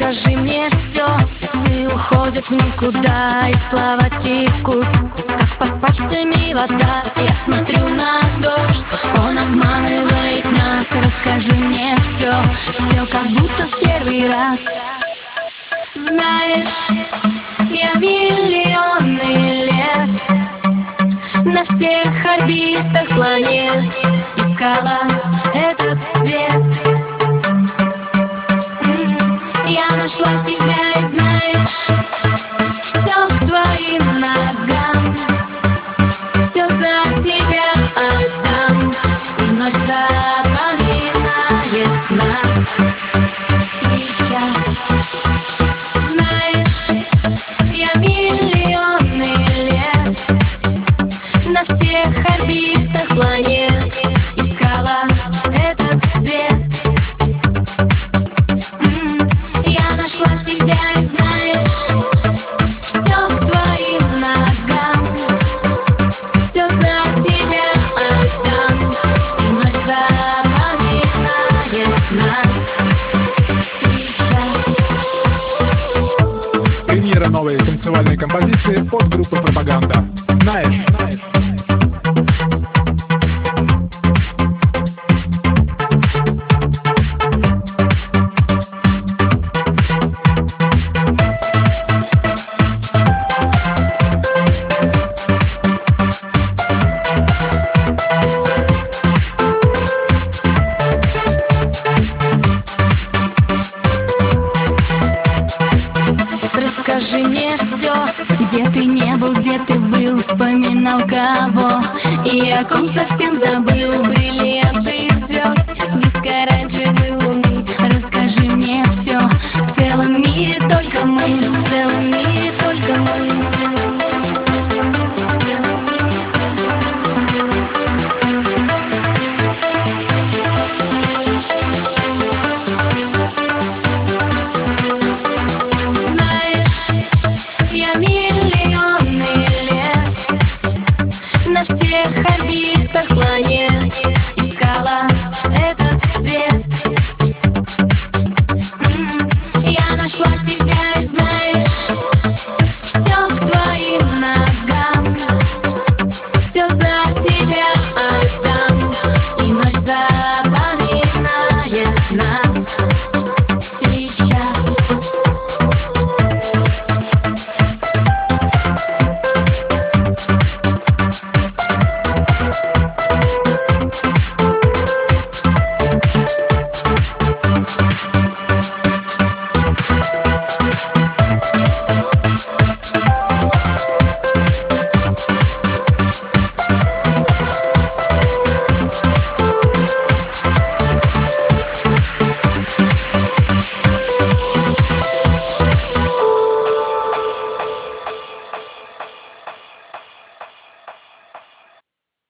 Расскажи мне все. Часы уходят в никуда, и слова текут, как под пальцами вода. Я смотрю на дождь, он обманывает нас. Расскажи мне все, все как будто в первый раз. Знаешь, я миллионы лет на всех орбитах планет искала этот свет. Я нашла тебя, и знаешь, все к твоим ногам, все за тебя отдам. И вновь запоминает нас сейчас. Знаешь, я миллионы лет на всех орбитах планет искала этот свет. Я нашла тебя, и знаешь, все к твоим ногам, все за тебя отдам. И вновь запоминает нас сейчас. Премьера новой танцевальной композиции от группы «Пропаганда». Знаешь. Расскажи мне все, где ты не был, где ты был, вспоминал кого, и о ком совсем забыл. Бриллианты